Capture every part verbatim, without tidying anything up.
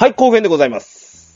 はい、後編でございます。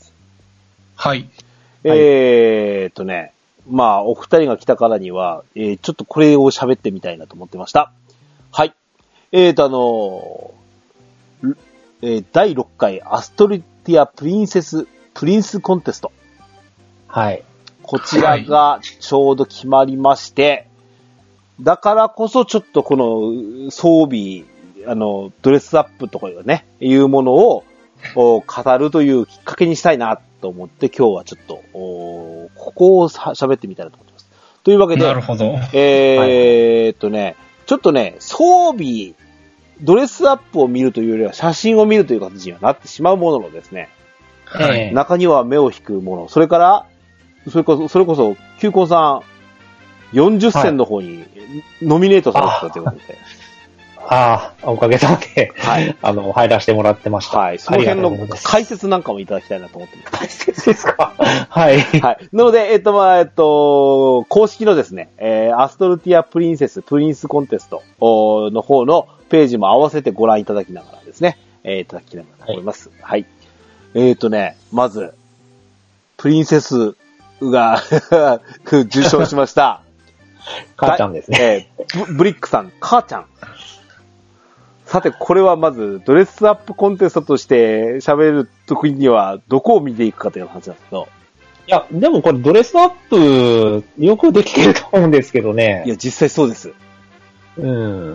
はい。 えーっとね、まあ、お二人が来たからには、えー、ちょっとこれを喋ってみたいなと思ってました。はい。えーと、あのーえー、だいろっかいアストルティアプリンセス、プリンスコンテスト。 はい。 こちらがちょうど決まりまして、だからこそちょっとこの装備、あの、ドレスアップとかいうね、いうものを語るというきっかけにしたいなと思って今日はちょっと、ここを喋ってみたいなと思ってます。というわけで、 なるほど。 えーっとね、ちょっとね、装備、ドレスアップを見るというよりは写真を見るという形にはなってしまうもののですね、 はい、 中には目を引くもの、それから、それこそ、それこそ、キュウコンさん、よんじゅっせんの方にノミネートされてたということで。 ああ、おかげさまで、はい、あの、入らせてもらってました。 はい。その辺の解説なんかもいただきたいなと思ってます。 解説ですかはい。 はい。なので、えっと、まあ、えっと、公式のですね、えー、アストルティアプリンセス、プリンスコンテストの方のページも合わせてご覧いただきながらですね、えー、いただきながらと思います。はい。はい、えっとね、まず、プリンセスが受賞しました。 母ちゃんですね。 えー、ブ, ブリックさん、母ちゃん。さて、これはまず、ドレスアップコンテストとして喋るときには、どこを見ていくかという話なんですけど。 いや、でもこれドレスアップ、よくできてると思うんですけどね。 いや、実際そうです。 うん。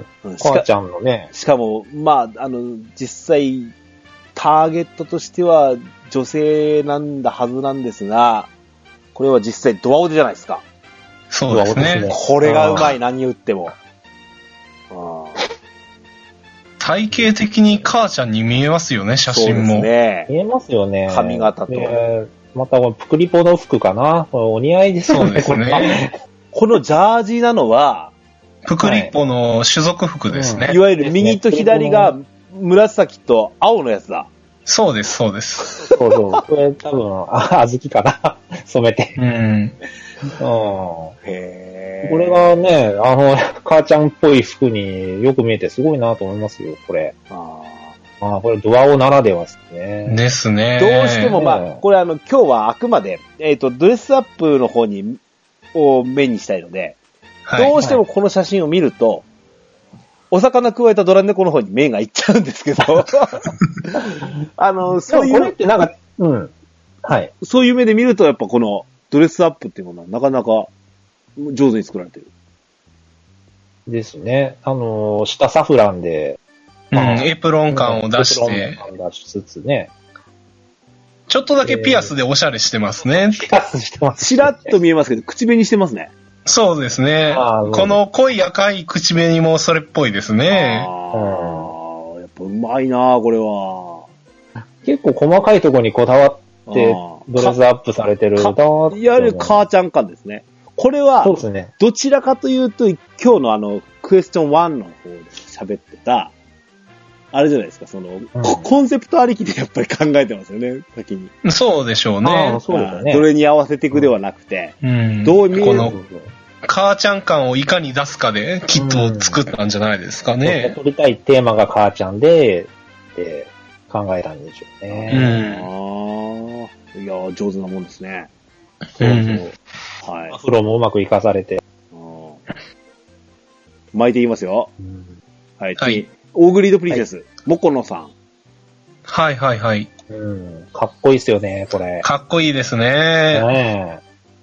母ちゃんのね。 しかも、まあ、あの、実際、ターゲットとしては女性なんだはずなんですが、これは実際ドアオデじゃないですか。 そうですね。 これがうまい、何言っても。 あ体型的に母ちゃんに見えますよね、写真も。そうですね。 見えますよね。 髪型と。 また、プクリポの服かな。お似合いですよね。 そうですね。 このジャージなのは、 プクリポの種族服ですね。 はい、いわゆる右と左が紫と青のやつだ。 そうです、そうです。 そうそう。これ多分、あ、小豆かな。染めて。 うん。うん。 へー。 これがね、あの、母ちゃんっぽい服によく見えてすごいなと思いますよ、これ。ああ。これドアオならではですね。 ですね。 どうしてもまあ、これあの、今日はあくまで、えっと、ドレスアップの方に、を目にしたいので、はい、どうしてもこの写真を見ると、お魚加えたドラ猫の方に目がいっちゃうんですけど、あの、そういう。 これってなんか、うん。はい。 そういう目で見ると、やっぱこのドレスアップっていうものはなかなか上手に作られてる。 ですね。あの、下サフランで、 うん、エプロン感を出して。 エプロン感出しつつね。 ちょっとだけピアスでおしゃれしてますね。 えー、ピアスしてます、ね。 チラッと見えますけど、口紅してますね。 そうですね。この濃い赤い口紅もそれっぽいですね。 ああ、やっぱうまいなこれは。 結構細かいところにこだわってドレスアップされてる。いわゆる母ちゃん感ですね。これは、 そうですね。 どちらかというと、今日のあの、クエスチョンワンの方で喋ってた、あれじゃないですか、その、うん、コンセプトありきでやっぱり考えてますよね、先に。 そうでしょうね。 そうですね。 どれに合わせていくではなくて、 うん、 どう見えるこの、母ちゃん感をいかに出すかで、きっと作ったんじゃないですかね。 うん、取りたいテーマが母ちゃんで、で考えたんでしょうね。 うん、ああ、いや、上手なもんですね。そうそう。 うん、 はい。アフロもうまく活かされて。 巻いていきますよ。うん、はい、 はい。 オーグリードプリンセス、はい、モコノさん。 はいはいはい。 うん。かっこいいですよね、これ。 かっこいいですね。 ね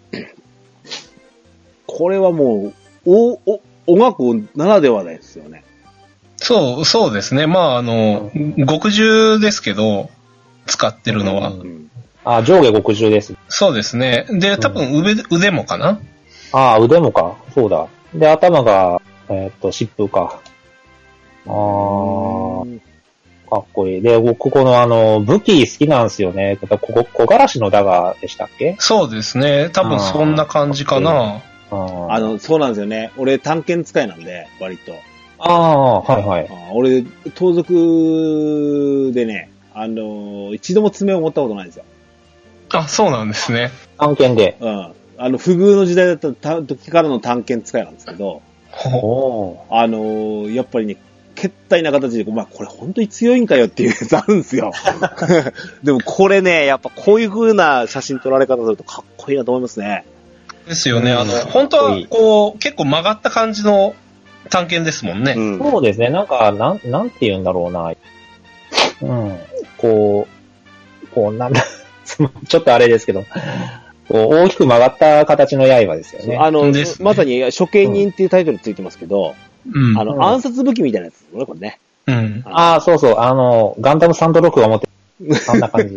これはもう、お、お、音楽ならではですよね。 そう、そうですね。まあ、あの、うん、極重ですけど、使ってるのは。うん、 あ、上下極重です。 そうですね。で、多分腕、うん、腕もかな？ ああ、腕もか。そうだ。で、頭が、えー、っと、疾風か。あー、かっこいい。で、僕、このあの、武器好きなんですよね。ここ、小柄しのダガーでしたっけ？ そうですね。多分そんな感じかな。 あ, あの、そうなんですよね。俺、探検使いなんで、割と。 ああ、はいはい。 あ俺、盗賊でね、あの、一度も爪を持ったことないんですよ。 あ、そうなんですね。 探検で。 うん。あの、不遇の時代だった時からの探検使いなんですけど、 ほあの、やっぱりね、 決体な形で、まあこれ本当に強いんかよっていうやつあるんですよ。でもこれね、やっぱこういう風な写真撮られ方するとかっこいいなと思いますね。 ですよね。あの、本当はこう、結構曲がった感じの探検ですもんね。 うん、そうですね。なんか、なん、なんて言うんだろうな。うん。こう、こう、なんだ、ちょっとあれですけど、こう大きく曲がった形の刃ですよね。 あの、ね、まさに処刑人っていうタイトルついてますけど、 うん、 あの、うん、暗殺武器みたいなやつですね、これね。 うん。 ああ、そうそう、あの、ガンダムサンドロックが持ってる。そんな感じ。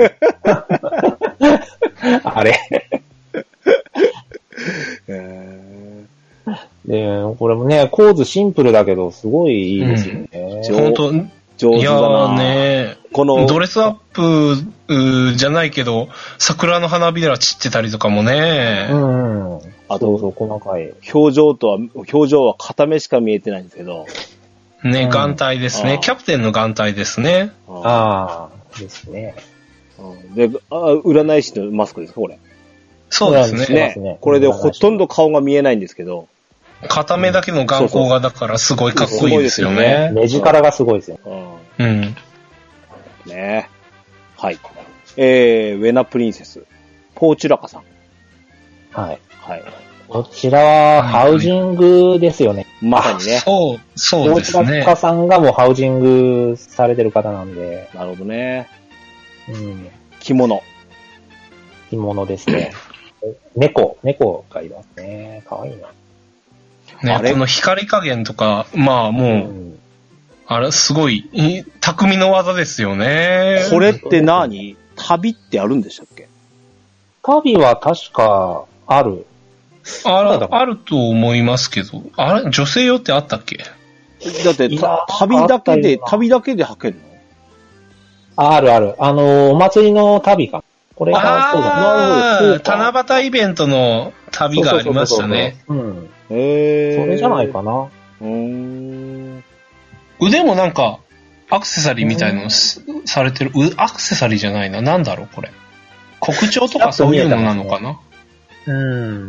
あれ。えー、で、これもね、構図シンプルだけど、すごいいいですよね。 うん、本当上手だな。いやね、このドレスアップじゃないけど、桜の花びら散ってたりとかもね。 うん。あと、そう細かい。 表情とは、表情は片目しか見えてないんですけど。 ね、眼帯ですね。キャプテンの眼帯ですね。 ああ、ですね。 で、あ占い師のマスクですか、これ。 そうですね。 ね。これでほとんど顔が見えないんですけど。 片目だけの眼光がだからすごいかっこいいですよね。 目力がすごいですよ。 うん。 ねはい。えー、ウェナプリンセス、ポーチュラカさん。 はい。 はい。 こちらはハウジングですよね。 まさにね。 そう、そうですね。 ポーチュラカさんがもうハウジングされてる方なんで。 なるほどね。 うん。 着物。 着物ですね。猫、猫がいますね。かわいいな。 ね、この光加減とか、まあもう、うん、あれすごい、匠の技ですよね。 これって何？旅ってあるんでしたっけ？ 旅は確かある。 ある、あると思いますけど、あれ女性用ってあったっけ？ だって旅だけで、旅だけで履けるの？ あるある。あの、お祭りの旅か。これが、そうだ。なるほど。七夕イベントの旅がありましたね。 うん。へー。それじゃないかな。 うーん。 腕もなんか、アクセサリーみたいなのされてる。アクセサリーじゃないな。なんだろう、これ。国鳥とかそういうのなのかな。 うん。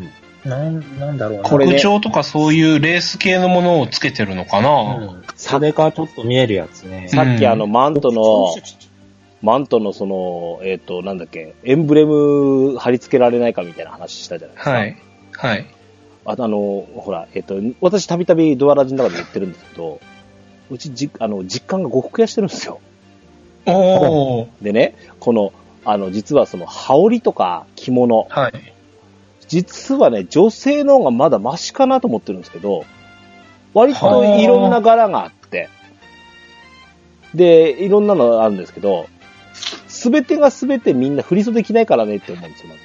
なん、なんだろうな。 国鳥とかそういうレース系のものをつけてるのかな。 うん。それがちょっと見えるやつね。 さっきあの、マントの、マントのその、えっと、なんだっけ、エンブレム貼り付けられないかみたいな話したじゃないですか。 はい。はい。 あとあの、ほら、えっと、私たびたびドアラジの中で言ってるんですけど、うちじ、あの、実感が呉服屋してるんですよ。 おー。 でね、この、あの、実はその、羽織とか着物。 はい。 実はね、女性の方がまだマシかなと思ってるんですけど、割といろんな柄があって、で、いろんなのあるんですけど、すべてがすべてみんな振り袖着ないからねって思うんですよ、まず。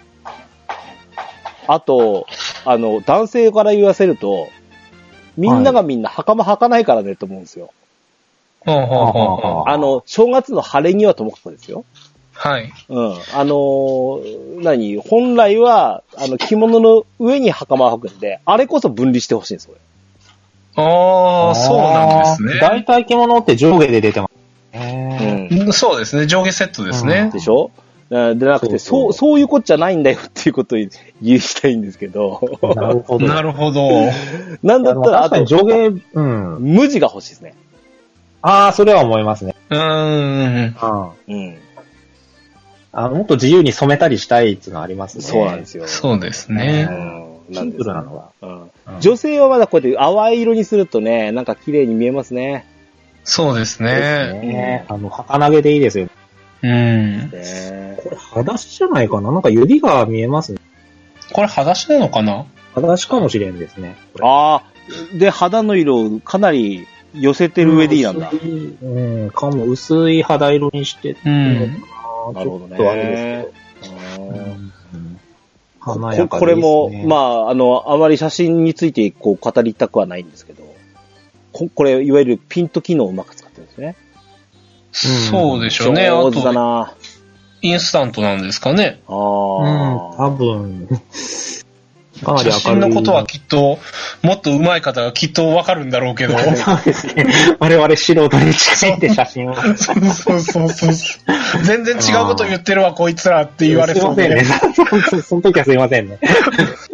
あと、あの、男性から言わせると、みんながみんな袴履かないからねって思うんですよ。 はい、 あの、正月の晴れ着はともかくですよ。 はい。 うん。あのー、何本来は、あの、着物の上に袴を履くんで、あれこそ分離してほしいんです、これ。 ああ、そうなんですね。 大体着物って上下で出てます。 うん、そうですね。上下セットですね。 うん、でしょ？でなくて、そうそう、そういうことじゃないんだよっていうことを言いたいんですけど。 なるほど。 なるほど。 なんだったら、 あと上下、うん。 無地が欲しいですね。 ああ、それは思いますね。 うーん。 うん。 あもっと自由に染めたりしたいっていうのはありますね。 そうなんですよ。 そうですね。 うん、シンプルなのが、 うんうん。女性はまだこうやって淡い色にするとね、なんか綺麗に見えますね。 そうですね。 ですね。あの、儚げでいいですよ。 うん。 ね、 これ、裸足じゃないかな？なんか指が見えますね。 これ、裸足なのかな？ 裸足かもしれんですね。 ああ、で、肌の色をかなり寄せてる上でいいなんだ。 うん、かも薄い肌色にしてるのかな。なるほどね。ちょっとあれですけど。うん、華やかですね。 これも、まあ、あの、あまり写真についてこう語りたくはないんですけど、こ, これ、いわゆるピント機能をうまく使ってるんですね。 そうでしょうね。 上手だな。 インスタントなんですかね。 ああ。うん、 多分。 かなり明るい。写真のことはきっと、もっと上手い方がきっとわかるんだろうけど。 そうですね。我々素人に近いって写真を。 そうそうそうそう。全然違うこと言ってるわ、こいつらって言われそうで。 すいませんね。その時はすいませんね。 あ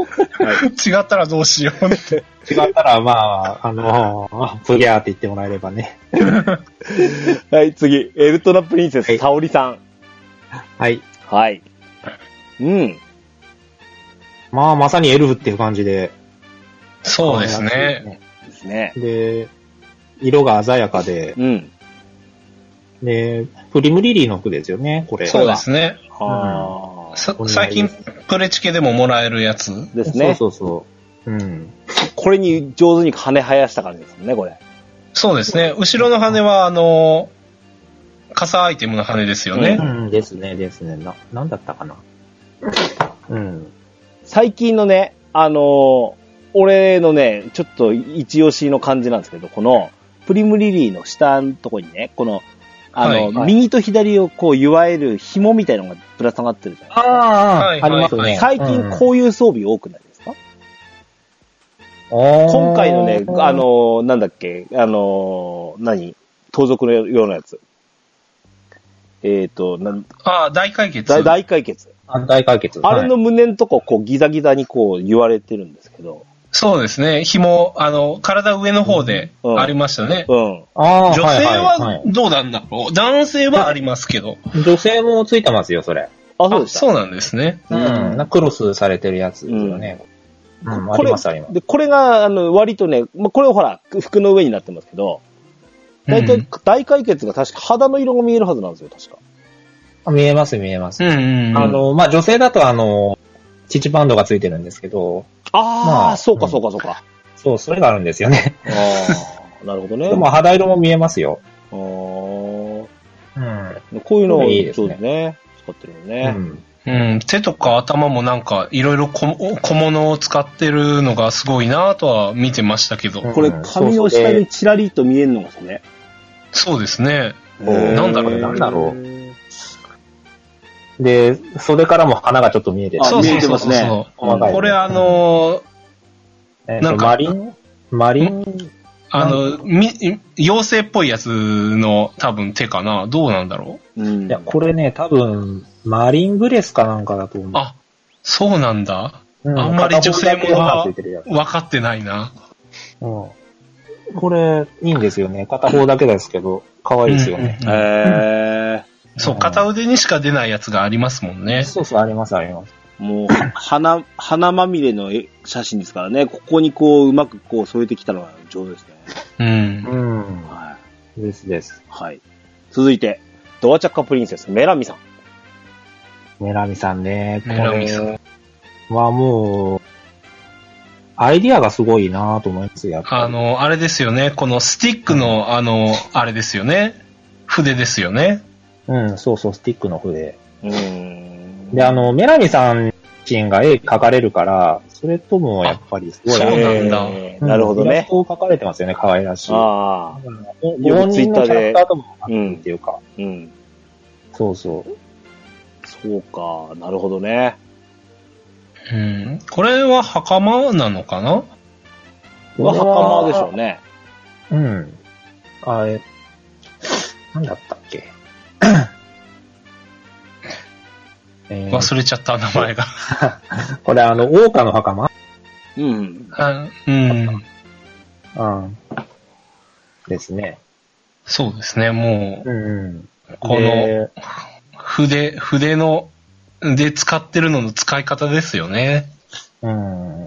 違ったらどうしようって。 違ったら、まあ、あのー、プギャーって言ってもらえればね。 はい、次。エルトナプリンセス、沙織さん。 はい。 はい。うん。 まあ、まさにエルフっていう感じで。 そうですね。 ですね。 で、色が鮮やかで。 うん。 で、プリムリリーの服ですよね、これ。 そうですね。 はあ、うん、最近、プレチケでももらえるやつですね。 そうそうそう。うん。 これに上手に羽生やした感じですもんね、これ。 そうですね。後ろの羽は、あの、傘アイテムの羽ですよね。 うん、うん、ですね、ですね。な、なんだったかな。うん。 最近のね、あのー、俺のね、ちょっと一押しの感じなんですけど、この、プリムリリーの下のところにね、この、あの、はいはい、右と左をこう、いわゆる紐みたいなのがぶら下がってるじゃないですか。 ああ、はい、ありますね。 最近こういう装備多くないですか？うん、今回のね、あの、なんだっけ、あの、何盗賊のようなやつ。えっ、ー、と、なんああ、大解決。 大大解決。 あ、大解決。 あれの胸のとこ、こう、ギザギザにこう、言われてるんですけど。 そうですね。紐、あの、体上の方でありましたね。 うん。うん、 あ女性はどうなんだろう、はいはい、男性はありますけど。 女性もついてますよ、それ。 あ、そうですか。 そうなんですね。 うん。クロスされてるやつですよね。うん。うん、これ、ありますあります。 で、これが、あの、割とね、まあ、これはほら、服の上になってますけど、大体、うん、大解決が確か肌の色が見えるはずなんですよ、確か。 見えます、見えます。 うんうんうん、 あの、まあ、女性だとあの、乳バンドがついてるんですけど。 ああ、まあ、そうかそうかそうか。 そう、それがあるんですよね。 ああ、なるほどね。 でも肌色も見えますよ。 ああ。うん。 こういうのをいいですね。使ってるのね。 うん。うん、手とか頭もなんかいろいろ小物を使ってるのがすごいなとは見てましたけど。 これ髪の下にチラリと見えるのがそれ。 そうですね。なんだろう、 なんだろう。で、袖からも花がちょっと見えてる。 あ、見えてますね。 これあのー、なんか、マリンマリンあの、み、妖精っぽいやつの多分手かな。どうなんだろう、うん、いや、これね、多分、マリンブレスかなんかだと思う。 あ、そうなんだ。うん、あんまり女性ものは分かってないな。 うん。これ、いいんですよね。片方だけですけど、可愛いですよね。 へ、うん、えー。 そう、片腕にしか出ないやつがありますもんね。 そうそう、あります、あります。 もう、花、花まみれの写真ですからね。ここにこう、うまくこう添えてきたのが上手ですね。 うん。 うん。はい。ですです。 はい。続いて、ドアチャッカプリンセス、メラミさん。 メラミさんね。 メラミさん。 はもう、アイディアがすごいなと思いますよ。 あの、あれですよね。このスティックの、あの、あれですよね。筆ですよね。 うん、そうそう、スティックの筆。 うん。 で、あの、メラミさん自身が絵描かれるから、それともやっぱりすごい。 そうなんだ。 うん、なるほどね。 イラストを描かれてますよね、可愛らしい。 ああ。 ご本人のキャラクターともあるっていうか。 うん。うん、 そうそう。 そうか、なるほどね。 うん。これは袴なのかな？ は袴でしょうね。 うん。あれ、なんだったっけえー、忘れちゃった名前が。 これあの、桜花の袴？ うん。 あうん。 うん。ですね。 そうですね、もう、 うん、 この、筆、筆の、で使ってるのの使い方ですよね。 うん。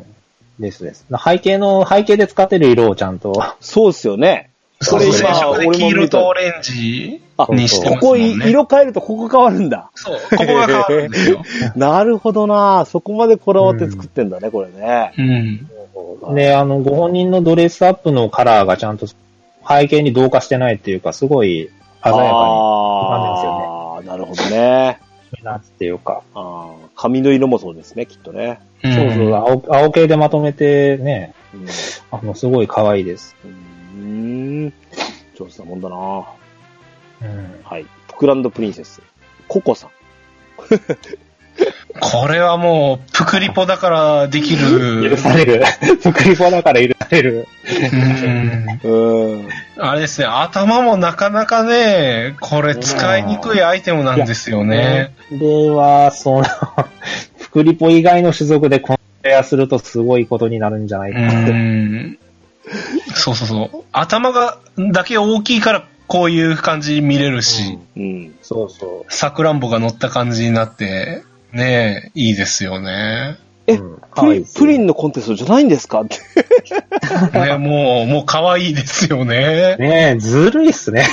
ですです。背景の、背景で使ってる色をちゃんと。 そうですよね。 これ今、俺も黄色とオレンジにしてますもんね。 ここ色変えるとここ変わるんだ。 そう、ここが変わるんですよ。 なるほどな。そこまでこだわって作ってんだね、うん、これね。 うん。 で、あの、ご本人のドレスアップのカラーがちゃんと背景に同化してないっていうか、すごい鮮やかに浮かんでますよね。 ああ、なるほどね。 目立つっていうか。 ああ、髪の色もそうですね、きっとね。 うん、そうそう、青、青系でまとめてね、うん、あの、すごい可愛いです。 うーん、上手なもんだな。 うん、 はい。プクランドプリンセス、ココさん。 これはもう、プクリポだからできる。 許される。プクリポだから許される。 うん。うん。あれですね、頭もなかなかね、これ使いにくいアイテムなんですよね。 では、その、プクリポ以外の種族でこレアするとすごいことになるんじゃないかなって。 うん。そうそうそう。頭が、だけ大きいからこういう感じに見れるし。 うん。うん、 そうそう。 さくらんぼが乗った感じになって、ねえ、いいですよね。 え、うん、プリン、プリンのコンテストじゃないんですかって。 ね、もう、もう可愛いですよね。 ねえ、ずるいっすね。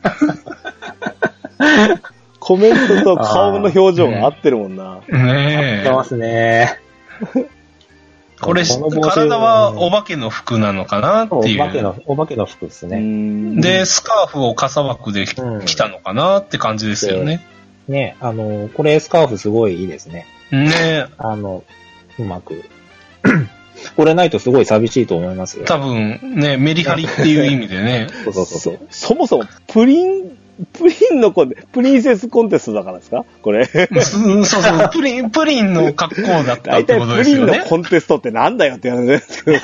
コメントと顔の表情が合ってるもんな。 ねえ。 合ってますね。 これ、体はお化けの服なのかなっていう。 お化けの、お化けの服ですね。 で、スカーフを傘枠で着たのかなって感じですよね。 うん、ね、あの、これスカーフすごいいいですね。 ね、 あの、うまく。これないとすごい寂しいと思いますよ。 多分、ね、メリハリっていう意味でね。 そうそうそう。 そもそも、プリン、プリンのコンテ、プリンセスコンテストだからですかこれ。 そうそう、プリン、プリンの格好だったってことですよね。 大体プリンのコンテストってなんだよって話ですけど。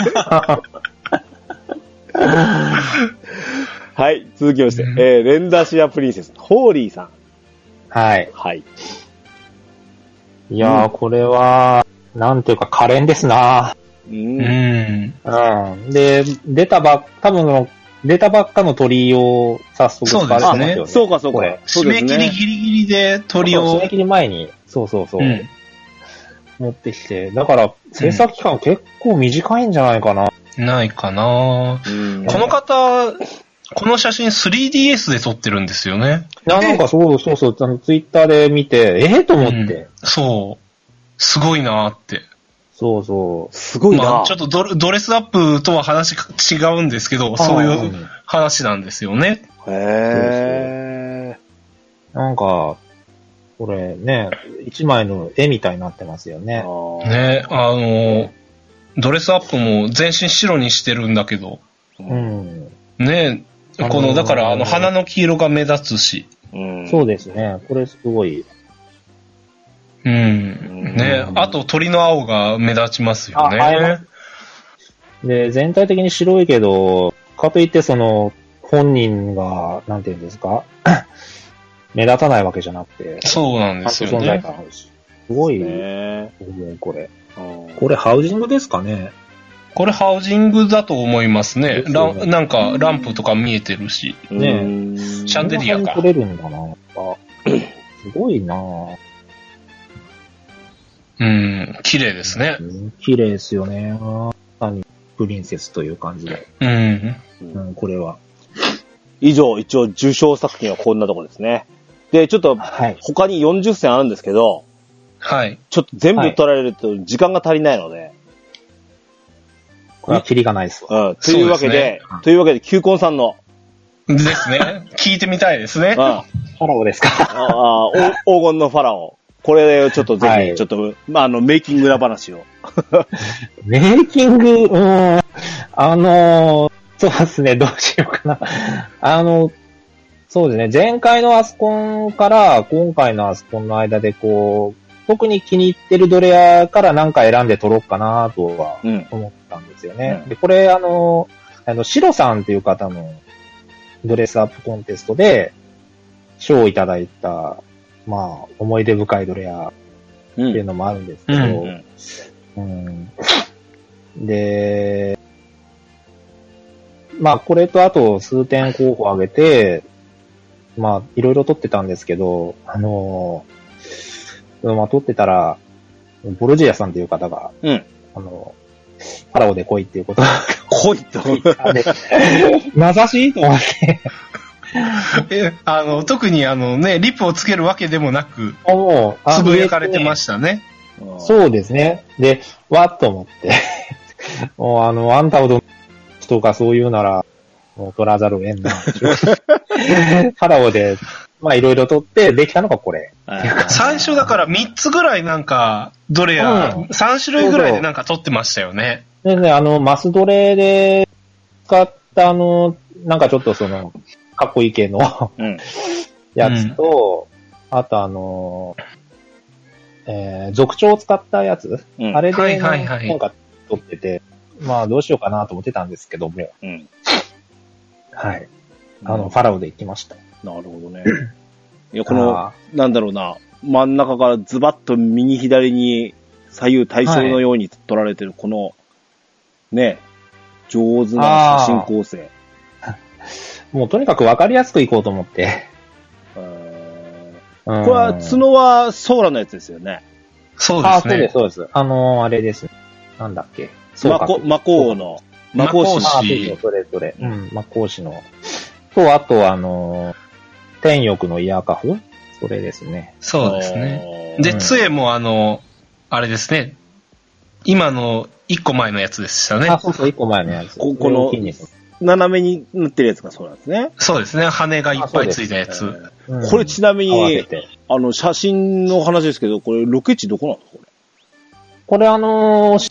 はい、続きまして、うん、えー、レンダシアプリンセス、ホーリーさん。 はい。 はい。 いやー、うん、これは、なんていうか可憐ですな。 うん。 うん。で、出たばっ、多分、出たばっかの鳥を早速使われてますよね。 そうですね。そうかそうか。 締め切りギリギリで鳥を。 締め切り前に、そうそうそう。うん、持ってきて。だから、制作期間結構短いんじゃないかな。 うん、ないかな、うん、この方、この写真 スリーディーエス で撮ってるんですよね。 なんかそうそうそう、あのツイッターで見て、ええー、と思って、うん。 そう。すごいなーって。 そうそう。 すごいな。 まあ、ちょっと ド, ドレスアップとは話違うんですけど、そういう話なんですよね。 へー。なんか、これね、一枚の絵みたいになってますよね。 ね、あの、ドレスアップも全身白にしてるんだけど。 うん。 ね、この、だからあの鼻の黄色が目立つし。 うん、そうですね。これすごい。 うん。ね、あと鳥の青が目立ちますよね。 で、全体的に白いけど、かといってその、本人が、なんていうんですか目立たないわけじゃなくて。 そうなんですよね。存在感あるし。 すごい、ね、これ。これハウジングですかね。 これハウジングだと思いますね。すねラなんかランプとか見えてるし。 ねえ。シャンデリアか。 撮れるんだな。すごいなぁ。 うん、綺麗ですね。 綺麗ですよね。プリンセスという感じで。 うん。 うん、これは。 以上、一応受賞作品はこんなところですね。で、ちょっと、他によんじゅっせんあるんですけど、 はい。 ちょっと全部取られると時間が足りないので、 これはキリがないですわ。うん。というわけで、でね、というわけで、球根さんの。 ですね。聞いてみたいですね。 ファラオですか。 ああ、黄金のファラオ。これをちょっとぜひ、はい、ちょっと、まあ、あの、メイキング裏話を。 メイキング、うん、あの、そうですね、どうしようかな。あの、そうですね、前回のアスコンから今回のアスコンの間でこう、特に気に入ってるドレアから何か選んで取ろうかなとは思ったんですよね。うん、で、これあの、あの、シロさんという方のドレスアップコンテストで賞をいただいた、まあ、思い出深いドレアっていうのもあるんですけど、うんうんうん、で、まあ、これとあと数点候補を挙げて、まあ、いろいろ取ってたんですけど、あのー、まあ、取ってたら、ボルジアさんという方が、 うん、 あの、パラオで来いっていうこと来いと名指しと思って。 え、あの、特にあのね、リップをつけるわけでもなく、 もう、 つぶやかれてましたね。 そうですね。で、わっと思って、もうあの、あんたほどとかそういうなら、もう取らざるを得んな。パラオで、まあいろいろ取ってできたのがこれ。 最初だからみっつぐらいなんか、どれや、うん、さん種類ぐらいでなんか取ってましたよね。 でね、あの、マスドレで使ったあの、なんかちょっとその、かっこいい系の、うん、やつと、うん、あとあの、えー、族長を使ったやつ、うん、あれで、ね、はいはいはい、なんか取ってて、まあどうしようかなと思ってたんですけども、 うん、 はい。あの、うん、ファラオで行きました。 なるほどね。いや、この、なんだろうな、真ん中からズバッと右左に左右対称のように撮られてるこの、ね、上手な写真構成。 もうとにかくわかりやすくいこうと思って。 これは角はソーラのやつですよね。 そうですね。 あ、そうです、そうです。あのー、あれです。なんだっけ。 魔法、魔法の、魔法師。 あ、そうそれそれ。うん、魔法師の。と、あと、あのー、天翼のイヤーカフそれですね。 そうですね。で、杖もあの、あれですね。今の一個前のやつでしたね。 あ、そうそう、一個前のやつ。 ここの、斜めに塗ってるやつがそうなんですね。 そうですね。羽がいっぱいついたやつ。 うん、これちなみに、あの、写真の話ですけど、これ、ロケ地どこなんですかこれ。 これあのー、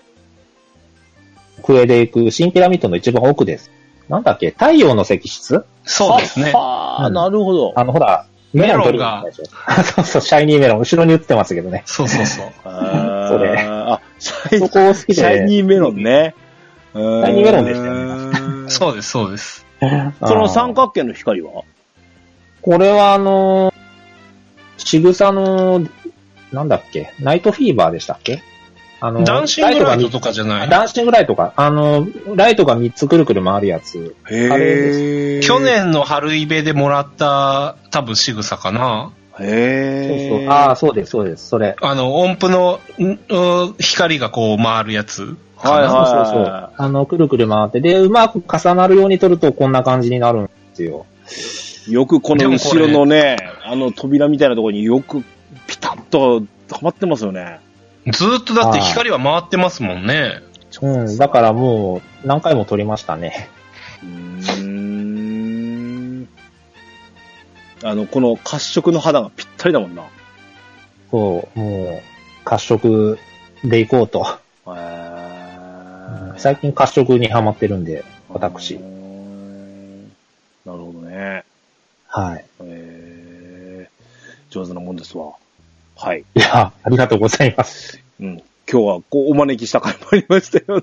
上で行く新ピラミッドの一番奥です。なんだっけ太陽の石室そうですね。 ああ、なるほど。 あの、ほら、 メロンが。 そうそう、シャイニーメロン。後ろに映ってますけどね。 そうそうそう。 あそれ。 あ、シャイそこ好きで。 シャイニーメロンね。 シャイニーメロンでしたよね。そうです、そうです。 この三角形の光はこれはあのー、仕草の、なんだっけナイトフィーバーでしたっけあの、 ダンシングライトとかじゃないダンシングライトか。あの、ライトがみっつくるくる回るやつ。 へー。 去年の春イベでもらった多分仕草かな。 へー。 そうそう。ああ、そうです、そうです。それ。 あの、音符の光がこう回るやつ。 はいはい、はい。 そうそうそう。あの、くるくる回って、で、うまく重なるように撮るとこんな感じになるんですよ。 よくこの後ろのね、あの扉みたいなところによくピタッとはまってますよね。 ずーっとだって光は回ってますもんね。 うん、だからもう何回も撮りましたね。 うーん。あの、この褐色の肌がぴったりだもんな。 そう、もう、褐色でいこうと。 へー。 最近褐色にハマってるんで、私。 なるほどね。 はい。 えー、上手なもんですわ。はい。 いや、ありがとうございます。 うん。今日はこうお招きした回もありましたよ。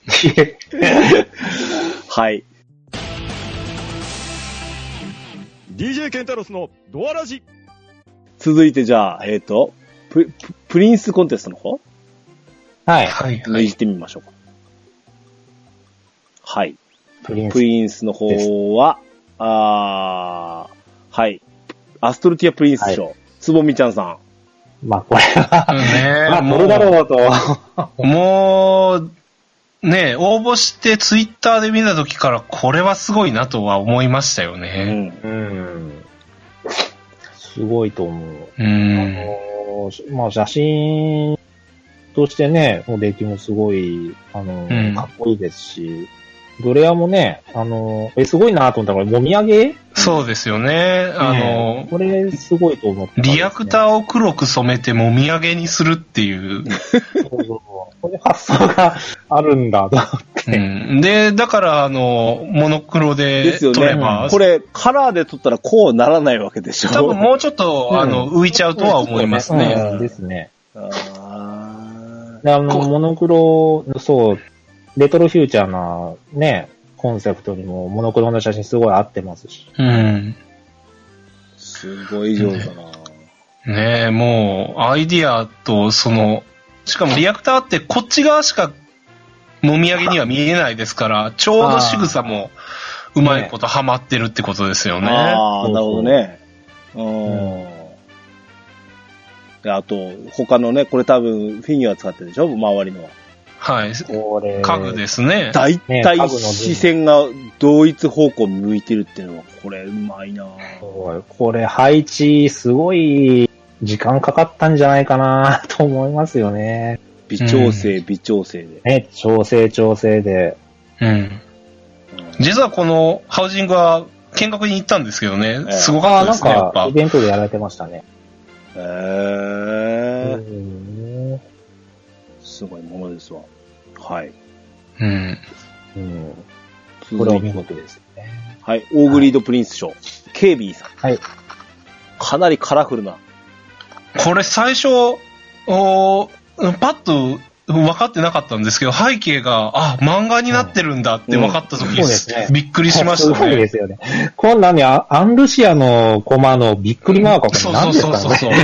はい。 ディージェー ケンタロスのドアラジ。 続いてじゃあ、えっ、ー、とプ、プリンスコンテストの方はい。 はい。 抜いてみましょうか。はい。 プリンス。 プリンスの方は、あー、はい。アストルティアプリンス賞。はい、つぼみちゃんさん。 まあ、これは、 ね、 まあ、どうだろうと。 もう、ね、応募してツイッターで見たときからこれはすごいなとは思いましたよね。 うん。うん、すごいと思う。 うん。 あの、まあ、写真としてね、もう出来もすごい、あの、うん、かっこいいですし、ドレアもね、あの、え、すごいなと思ったら、これ、もみあげそうですよね。あの、 ね、これ、すごいと思って、 ね。リアクターを黒く染めてもみあげにするっていう。 そうそう。これ発想があるんだ、と思って、 うん。で、だから、あの、モノクロで撮れば、 ね。これ、カラーで撮ったらこうならないわけでしょ。 多分もうちょっと、うん、あの、浮いちゃうとは思いますね。 うん、ですね。 あで、あの、モノクロ、そう、レトロフューチャーなね、コンセプトにもモノクロの写真すごい合ってますし。 うん。 すごい上手だな。 ねえ、もう、アイディアと、その、しかもリアクターってこっち側しかもみあげには見えないですから、ちょうど仕草もうまいことハマってるってことですよね。 ああ、なるほどね。うん。で、あと、他のね、これ多分フィギュア使ってるでしょ周りの。 はい。これ。家具ですね。 だいたい視線が同一方向向いてるっていうのは、これうまいなぁ。 これ配置すごい時間かかったんじゃないかなと思いますよね。 微調整、うん、微調整で。 ね、調整調整で。 うん。うん、実はこのハウジングは見学に行ったんですけどね。えー、すごかったですね。 なんかイベントでやられてましたね。 へえー。すごいものですわ。はい。 うん。 うん。これは見事ですよね。 はい。オーグリードプリンス賞。はい、ケイビーさん。 はい。 かなりカラフルな。 これ最初、おパッと分かってなかったんですけど、背景が、あ、漫画になってるんだって分かった時、うんうんね、びっくりしましたね。 すごいですよね。こんなにアンルシアのコマのびっくりマークは何ですかね。そうそうそうそう。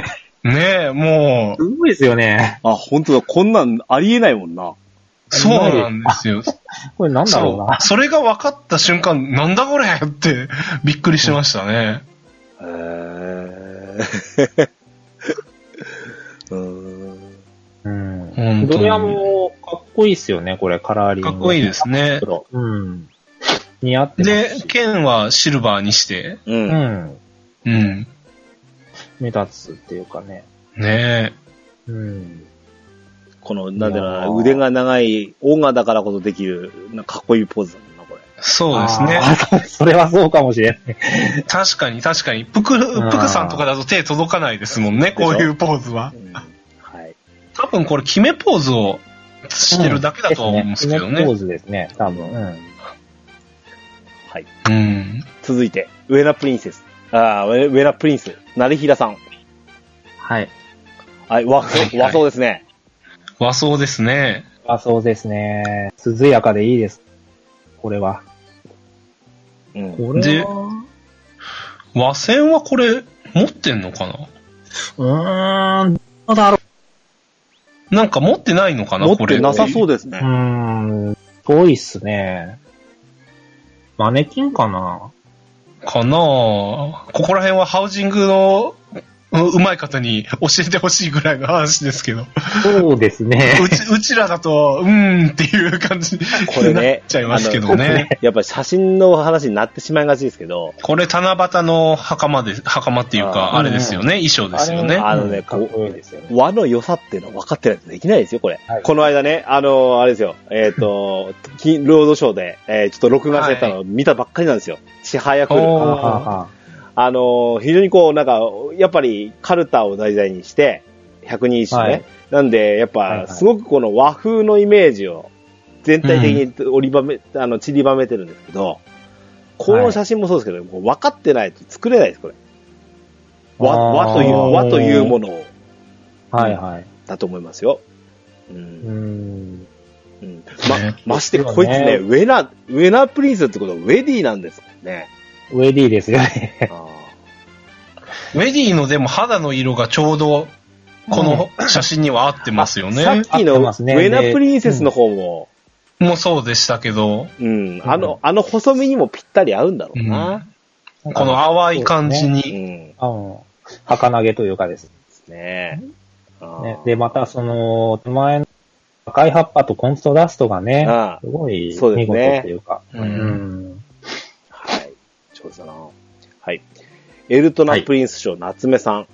ねえ、もすごいですよね。 あ、本当だ。こんなんありえないもんな。 う、そうなんですよ。 これなんだろうな。 そう。それが分かった瞬間、なんだこれってびっくりしましたね。 へー。うーん。 うん。 本当にドレアもかっこいいっすよね、これ、カラーリング。 かっこいいですね。 うん。似合ってますでし。、 剣はシルバーにして、 う。 うんん。 うん。 目立つっていうかね。 ねえ。 うん。 この、なんだろうな、 いやー腕が長い、オーガだからこそできる、なんかかっこいいポーズだもんな、これ。 そうですね。 あーそれはそうかもしれない。 確かに確かに。ぷく、ぷくさんとかだと手届かないですもんね、こういうポーズはう。ん。はい。 多分これ決めポーズをしてるだけだとは思うんですけどね。 ポーズですね、多分。うん。 はい。 うん。 続いて、ウェナプリンセス。あーウェウェナプリンス、成平さん。 はい。 はい、和はいはい装、和装ですね。 和装ですね。 あ、そうですね。涼やかでいいです。これは。 うん。 これでは、 和線はこれ持ってんのかなうーん、どうだろなんか持ってないのかな持っこれ。 てなさそうですねう。う。ーん、遠いっすね。マネキンかなかなぁ。ここら辺はハウジングのううまい方に教えてほしいぐらいの話ですけど。 そうですね。 うち、うちらだと、うーんっていう感じになっこれねちゃいますけどね。 やっぱり写真の話になってしまいがちですけど、 これ七夕の袴で、袴っていうか、 あーあれですよね。衣装ですよね。 あのねかっこいいですよね。 和の良さっていうのは分かってないとできないですよ、これ。 はいこの間ね、あの、あれですよ、えっ、と、金ロードショーで、えーちょっと録画してたのを見たばっかりなんですよ。ちはやふる。 おーはあはああの、非常にこう、なんか、やっぱりカルタを題材にして、百人一首ね。 はいなんで、やっぱ、 はいはいすごくこの和風のイメージを全体的に折りばめ、あの、散りばめてるんですけど、この写真もそうですけど、もう分かってないと作れないです、これ。和、和という、 あー和というものを、 はいはい。 だと思いますよ。う。 うんん。 うん。 ねま、まして、 ですよねこいつね、ウェナ、ウェナプリンスってことはウェディなんですもんね。 ウェディですよね。 あウェディのでも肌の色がちょうど、この写真には合ってますよね。 さっきのウ合ってますねェナプリンセスの方も、 もうそうでしたけど、 うん、あの、あの細身にもぴったり合うんだろうな。 この淡い感じうに。 ん。 うん。儚げというかですねえ。あね。 ーで、またその、手前の赤い葉っぱとコントラストがねあ、 すごいそうです見事ねっていうか。 ううんん。 はい。上手だな。はい。エルトナプリンス賞、夏目さん。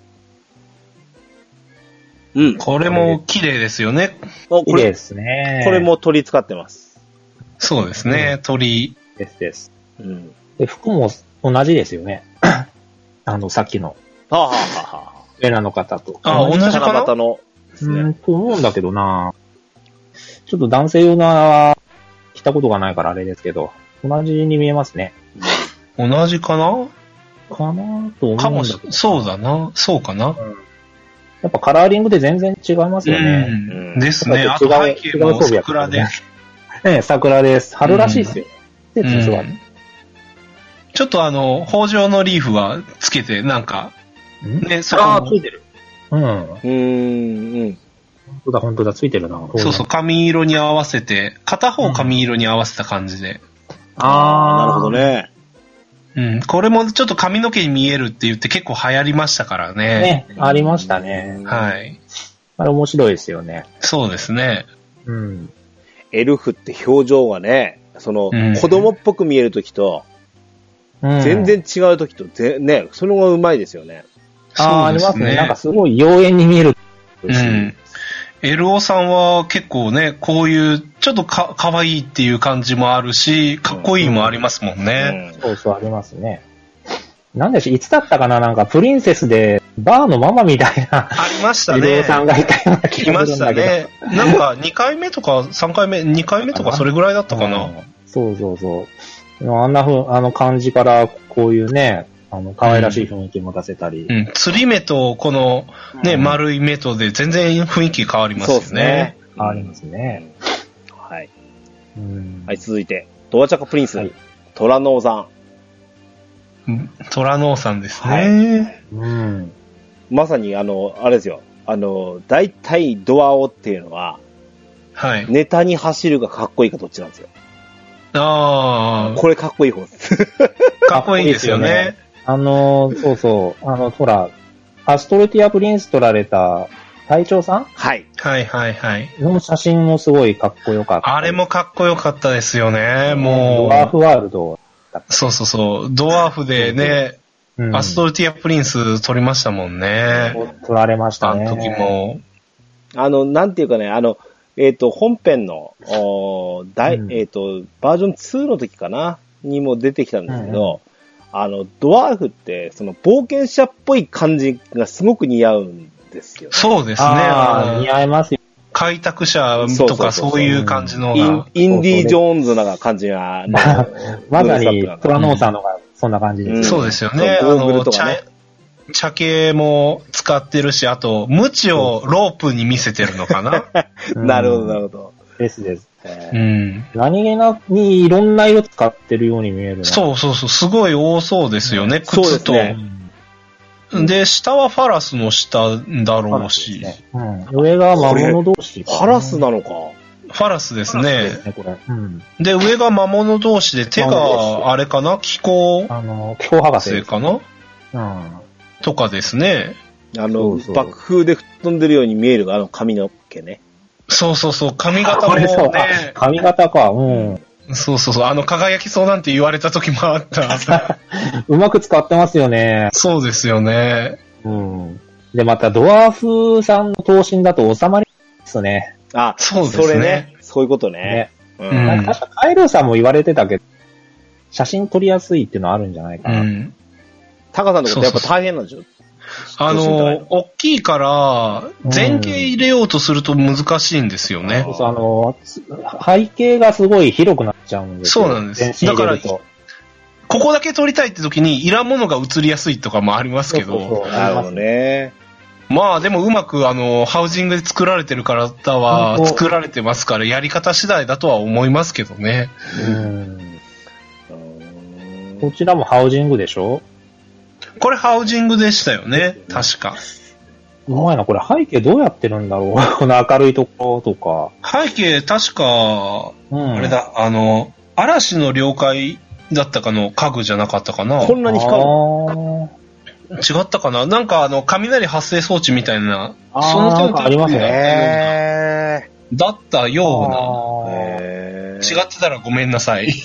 うん。 これも綺麗ですよね。 おこれ、 綺麗ですね。 これも取り使ってます。 そうですね。鳥。 ですです。 うん。 で、服も同じですよね。あの、さっきの、 はあ、はあはあはあ、 レナの方と。 あ同じかな七夕のですね。 うん、と思うんだけどなちょっと男性用な、着たことがないからあれですけど、同じに見えますね。 同じかなかなと思うんだかもしけど。、 そうだな。そうかな。 うんやっぱカラーリングで全然違いますよね。 うん。ですね。あとやっぱ違う背景も桜で。 ねえ、桜です。春らしいですよ。季節すごい。 うんちょっとあの、北条のリーフはつけて、なんか、 んね、そこああ、 もついてる。うん。 うーん、うん。 本当だ、本当だ、ついてるな。 そうそう、髪色に合わせて、片方髪色に合わせた感じで。 ああ、なるほどね。 ね。 うん。これもちょっと髪の毛に見えるって言って結構流行りましたからね。 ね、ありましたね。 はい。 あれ面白いですよね。 そうですね。 うん。 エルフって表情がね、その、 うん子供っぽく見えるときと、 うん全然違うときと、ぜ、ね、それがうまいですよね。 ああ、あそうですりますね。なんかすごい妖艶に見える。 うん。エルオさんは結構ね、こういう、ちょっとか、かわいいっていう感じもあるし、かっこいいもありますもんね。 うんそうそう、ありますね。なんでしょう、いつだったかななんか、プリンセスで、バーのママみたいな、 ありましたイルねオ。さんがいたような気いましがするんだけど。 たね。なんかにかいめとかさんかいめ、にかいめとかそれぐらいだったかな。 うんそうそうそう。あんなふう、あの感じから、こういうね、あの、可愛らしい雰囲気持たせたり。 うん。釣り目とこのね、 うん丸い目とで全然雰囲気変わりますそうよねですね。。 変わりますね。 はい。 うんはい、続いて、ドアチャカプリンス、 はいトラノーザン。 うん虎ノさんですはね。 うん。 まさにあの、あれですよ。あの、大体ドアオっていうのは、 はい。 ネタに走るがかっこいいかどっちなんですよ。 ああ。 これかっこいい方です。 かっこいいですよね。 あの、そうそう、あの、ほら、アストルティアプリンス取られた隊長さんはい。 はいはいはい。 の写真もすごいかっこよかった。 あれもかっこよかったですよね、もう。 ドワーフワールド。 そうそうそう。ドワーフでね、うん、アストルティアプリンス撮りましたもんね。 撮られましたね。 あの時も。 あの、なんていうかね、あの、えっ、ー、と、本編の、お大、うん、えっ、ー、と、バージョンツーの時かなにも出てきたんですけど、うん、あの、ドワーフって、その、冒険者っぽい感じがすごく似合うんですよね。 そうですね。 似合いますよ。 開拓者とかそういう感じのが。 イン、インディ・ジョーンズな感じが。 まさに、トラノーさんのがそんな感じです、 ねうん。そうですよね。ゴーグルとかね。茶系も使ってるし、あと、ムチをロープに見せてるのかななるほど、なるほど。 ですです。 うん。 何気なにいろんな色使ってるように見える。 そうそうそう、すごい多そうですよね、うん、靴と。ね、で、下はファラスの下だろうし。 ねうん、上が魔物同士。 ファラスなのか。 ファラスですね。 ですねこれうん、 で、上が魔物同士で、手が、あれかな気候。 あの、気候博士。 かなうん。 とかですね。 あのそうそう、爆風で吹っ飛んでるように見えるあの髪の毛ね。 そうそうそう、髪型もね。 髪型か、うん。 そうそうそう、あの輝きそうなんて言われた時もあった。 うまく使ってますよね。 そうですよね。 うん。で、またドワーフさんの頭身だと収まりですね。 あ、そうですね。それね。そういうことね。 ねうん、確かカイルーさんも言われてたけど、写真撮りやすいっていうのはあるんじゃないかな。うんタカさんのことやっぱ大変なんでしょあの、大きいから、前景入れようとすると難しいんですよね。 そうそう、あの、背景がすごい広くなっちゃうんですよ。 そうなんです。だから、ここだけ撮りたいって時に、いらんものが映りやすいとかもありますけど。 そうそうそうなるほどね。 まあでもうまくあの、ハウジングで作られてる方は作られてますから、やり方次第だとは思いますけどね。 うんこちらもハウジングでしょこれハウジングでしたよね、確か。 うまいな、これ背景どうやってるんだろうこの明るいところとか。 背景確か、うん、あれだ、あの、嵐の了解だったかの家具じゃなかったかな。 こんなに光る違ったかななんかあの、雷発生装置みたいな、 その手のありますね。 だったような。違ってたらごめんなさい。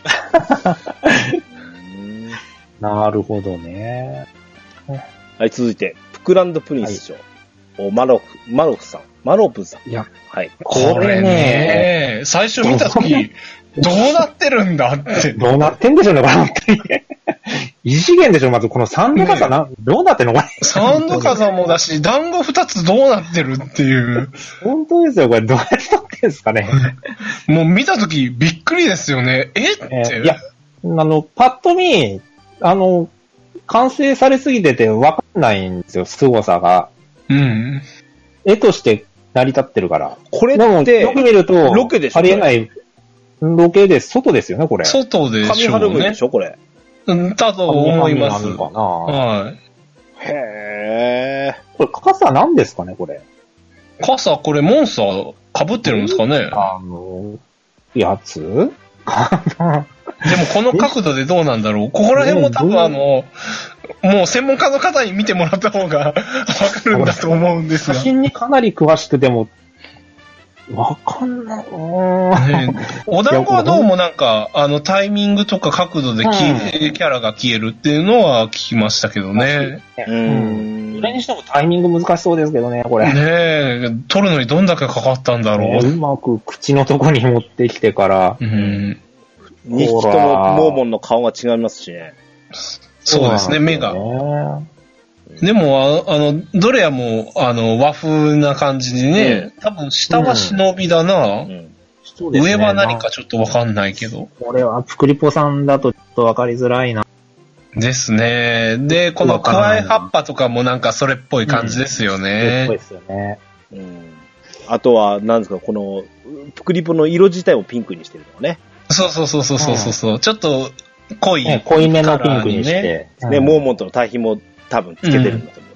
なるほどね。 はい、続いて、プクランドプリンス賞。はい、マロフ、マロフさん。マロプさん。 いや、 はい。 これね、最初見たとき、どうなってるんだって。 どうなってんでしょうね、これ本当に。異次元でしょ、まずこのサンドカザな、ね、どうなってんのこれ。 サンドカザもだし、団子二つどうなってるっていう。 本当ですよ、これどうやって撮ってんですかね。 もう見たときびっくりですよね。えって、えー。 いや、あの、パッと見、あの、完成されすぎててわかんないんですよ、凄さが。 うん。 絵として成り立ってるから。 これって、 よく見ると、 ロケでしょありえない、ロケで、外ですよね、これ。 外でしょうね。 紙貼る分でしょ、これ。 うん、だと思います。 かなはい。 へー。 これ、傘何ですかね、これ。 傘、これ、モンスター被ってるんですかね。 あの、やつでもこの角度でどうなんだろう。ここら辺も多分あの、もう専門家の方に見てもらった方がわかるんだと思うんですが。 写真にかなり詳しくても、わかんない。ね、 お団子はどうもなんか、あのタイミングとか角度でキ、うん、キャラが消えるっていうのは聞きましたけどね。 うん。それにしてもタイミング難しそうですけどね、これ。 ねえ、撮るのにどんだけかかったんだろう。 ね、うまく口のとこに持ってきてから。 うん。 にひきともモーモンの顔が違いますしね。 そうですね、目が。でも、あ, あの、どれやも、あの、和風な感じでね、うん、多分下は忍びだな、うんうん上は何かちょっとわかんないけど。 これは、プクリポさんだとちょっとわかりづらいな。 ですね。で、このクワイ葉っぱとかもなんかそれっぽい感じですよね。それっぽいですよね。 うん。あとは、なんですか、この、プクリポの色自体をピンクにしてるのね。 そうそうそうそうそうそう、うん、ちょっと濃い、 ね、濃いめのピンクにして。 ね、モーモンとの対比も多分つけてるんだと思うし。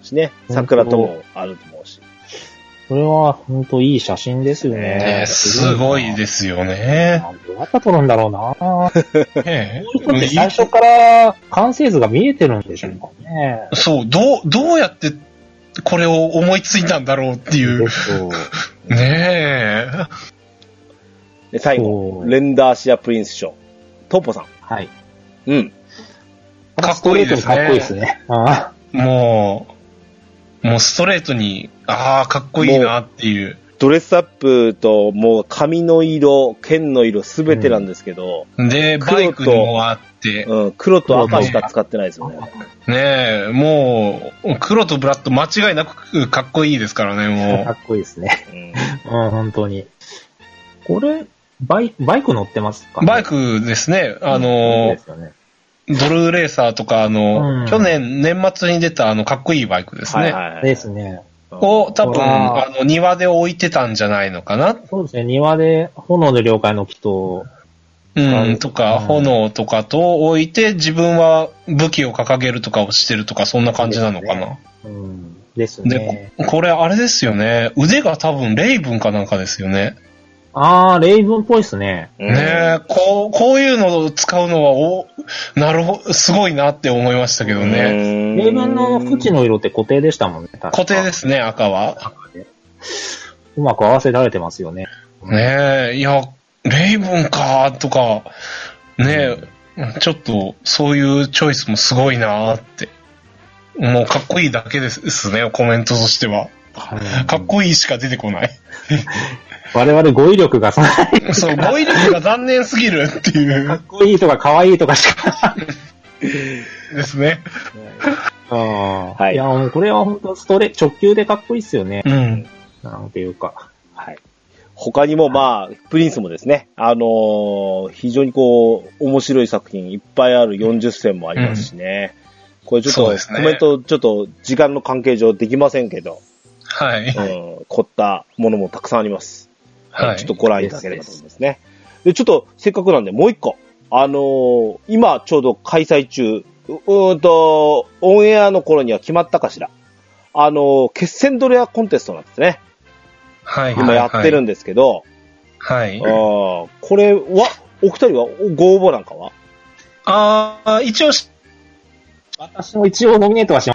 しね。桜ともあると思うし。 それは本当いい写真ですよね。 ねすごいですよね。 どうやって撮るんだろうなねこういう人って最初から完成図が見えてるんでしょうかね。 そう、どう、どうやってこれを思いついたんだろうっていう。ねえ。 で、最後、レンダーシアプリンス賞。トッポさん。 はい。 うん。 かっこいいですね。 かっこいいですね。あもう、もうストレートに、ああ、かっこいいなっていう。 ドレスアップと、もう髪の色、剣の色すべてなんですけど。 うん、で、バイクにもあって。 うん、黒と赤しか使ってないですよね。 ねえ、もう、黒とブラッド間違いなくかっこいいですからね、もう。 かっこいいですね。うん、うん、本当に。これ、バイク、バイク乗ってますか、ね、 バイクですね。あの、うんね、ドルレーサーとか、あの、うん、去年年末に出たあの、かっこいいバイクですね。はいはいはい、 ですね。 を多分、あの、庭で置いてたんじゃないのかな。 そうですね、庭で、炎の了解の木と、 うん、とか、炎とかと置いて、自分は武器を掲げるとかをしてるとか、そんな感じなのかな。 うん、ですね。 で、これあれですよね。腕が多分レイブンかなんかですよね。 あー、レイブンっぽいですね。 ねえ、こう、こういうのを使うのは、お、なるほど、すごいなって思いましたけどね。 レイブンの縁の色って固定でしたもんね。 固定ですね、赤は。 うまく合わせられてますよね。 ねえ、いや、レイブンかとか、ねえ、ちょっと、そういうチョイスもすごいなって。もうかっこいいだけですね、コメントとしては。かっこいいしか出てこない。 我々語彙力がそそう、語彙力が残念すぎるっていう。 かっこいいとかかわいいとかしか。 ですね。 あはい。いや、もうこれは本当ストレ、直球でかっこいいっすよね。 うん。 なんていうか。 はい。他にもまあ、プリンスもですね、あのー、非常にこう、面白い作品いっぱいあるよんじゅっせんもありますしね。うん、これちょっと、ね、コメントちょっと時間の関係上できませんけど。 はい。 うん、凝ったものもたくさんあります。 はい。 ちょっとご覧いただければと思いますね。で、ちょっとせっかくなんでもう一個。あのー、今ちょうど開催中、うーんと、オンエアの頃には決まったかしら。あのー、決戦ドレアコンテストなんですね。 はい。 今やってるんですけど。 はい。 あこれは、お二人はご応募なんかはああ、一応し、 私も一応ノミネートはします。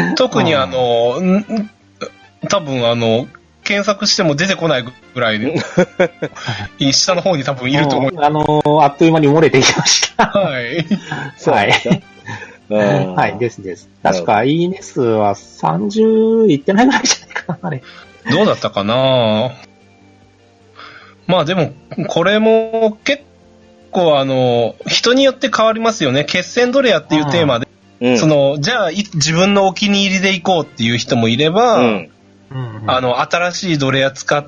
特にあの、ん多分あの、検索しても出てこないぐらいで、下の方に多分いると思う。 あのー、あっという間に漏れていきました。 はい。 はい。はい、ですです。確か、いいね数はさんじゅういってないぐらいじゃないかな、あれ。 どうだったかなまあでも、これも結構あの、人によって変わりますよね。決戦ドレアっていうテーマで、うん、その、じゃあ、自分のお気に入りで行こうっていう人もいれば、うんうんうん、あの、新しいドレア使って、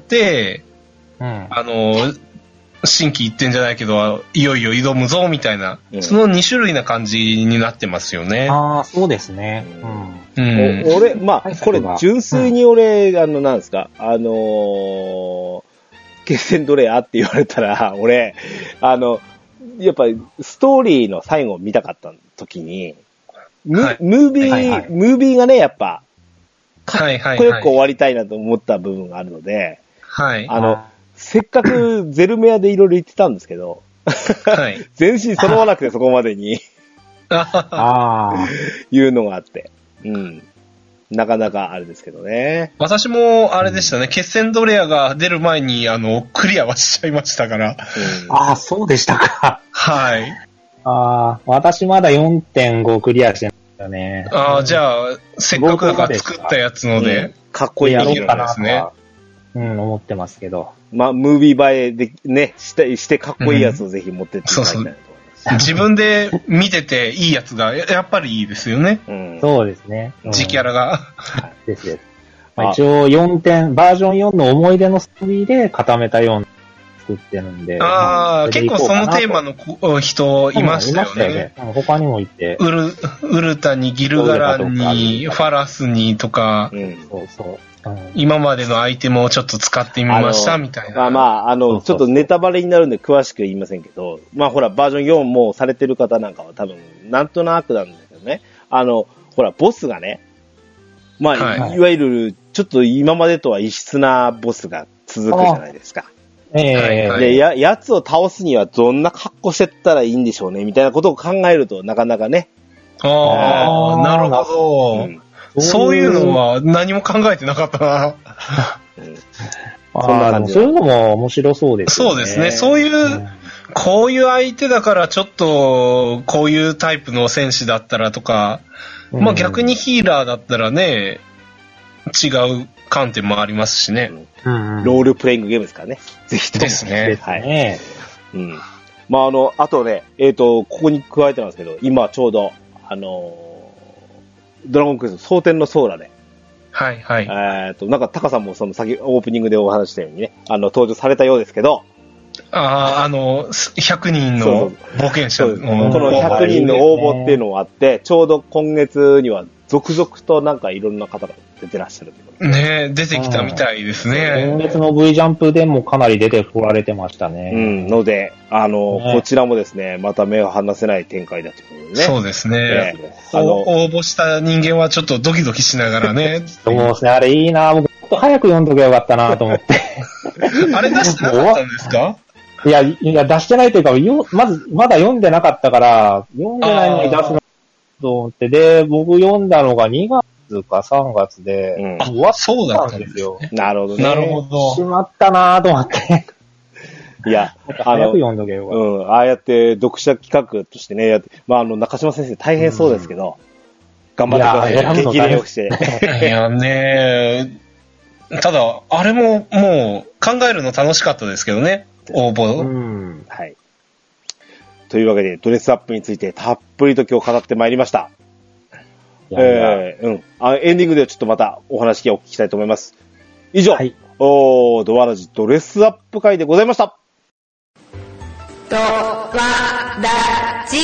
うん、あの、新規一点じゃないけど、いよいよ挑むぞ、みたいな、うん、そのに種類な感じになってますよね。 ああ、そうですね。 うん。 うん、俺、まあ、これ、純粋に俺、うん、あの、なんですか、あのー、決戦ドレアって言われたら、俺、あの、やっぱり、ストーリーの最後を見たかった時に、はい、ムービー、はいはい、ムービーがね、やっぱ、かっこよく終わりたいなと思った部分があるので、 はい。 あの、せっかくゼルメアでいろいろ言ってたんですけど、 はい。 全身揃わなくてそこまでに、 ああ。 いうのがあって、うん。なかなかあれですけどね。 私もあれでしたね、うん、決戦ドレアが出る前に、あの、クリアはしちゃいましたから。 うん、ああ、そうでしたか。 はい。 ああ、私まだ よんてんご クリアしてよね。 ああ、じゃあ、せっかくだから作ったやつので、うん、 かっこいいやろうかなですね。うん、思ってますけど。 まあ、ムービー映えで、ね、して、してかっこいいやつをぜひ持ってっていただきたいなと思います。 うん、そうそう自分で見てていいやつが、やっぱりいいですよね。 うん、そうですね。 自キャラが。 うん、ですです。まあ、一応よんてん、バージョンよんの思い出のストーリーで固めたような作ってるんで。 ああ、結構そのテーマの人いましたよね。いましたよね。 他にもいて。 ウル、ウルタにギルガランに、ファラスにとか、 うん、そうそう。うん、 今までのアイテムをちょっと使ってみましたみたいな。 まあまあ、あの、ちょっとネタバレになるんで詳しく言いませんけど、まあほら、バージョンよんもされてる方なんかは多分、なんとなくなんですけどね。あの、ほら、ボスがね、 まあ、 はいい、いわゆる、ちょっと今までとは異質なボスが続くじゃないですか。 ええはいで、や、やつを倒すにはどんな格好してったらいいんでしょうね、みたいなことを考えるとなかなかね。 ああ、 あーなるほど、 うんそういうのは何も考えてなかったな。 うんあそんな感じーそういうのも面白そうですよね。 そうですね。そういう、 んこういう相手だからちょっと、こういうタイプの戦士だったらとか、まあ逆にヒーラーだったらね、違う観点もありますしね。 うんうん、 ロールプレイングゲームですからね。ぜひとも。 ですねですはい。 ね。 うん。まあ、あの、あとね、えっ、と、ここに加えてますけど、今ちょうど、あのードラゴンクエスト、蒼天のソーラで、 はいはい。 えっ、と、なんか、タカさんもその先、オープニングでお話ししたようにね、あの、登場されたようですけど、 ああ、あの、ひゃくにんのそう冒険者そうです。こののひゃくにんの応募っていうのがあって、ちょうど今月には続々となんかいろんな方が出てらっしゃるということで。 ね、出てきたみたいです今ね。 月の V ジャンプでもかなり出てこられてましたね。 うん。ので、あの、 ねこちらもですね、また目を離せない展開だということでね。 そうですね。 ええあの、 応募した人間はちょっとドキドキしながらね。 そうですね、あれいいな、僕、もっと早く読んどけばよかったなと思って。 あれ出してなかったんですか？ いや、いや、出してないというか、よまず、まだ読んでなかったから、読んでないのに出すのと思って、で、僕読んだのがにがつかさんがつで、 うん終わっそうだったたんでよんですすよ。。 なるほどね。 なるほどしまったなと思って。 いや、あ早のく、読んどけばよかっうん、ああやって読者企画としてね、やって、まあ、あの、中島先生大変そうですけど、頑張ってください。 いや選ぶの激励をして。 いやね、ただ、あれももう考えるの楽しかったですけどね、応た。う募。 ん。 はい。というわけで、ドレスアップについてたっぷりと今日語ってまいりました。 いやいやえー、うん。あエンディングではちょっとまたお話をお聞きしたいと思います。以上、 はいおー、ドワラジドレスアップ会でございました。 ドワラジ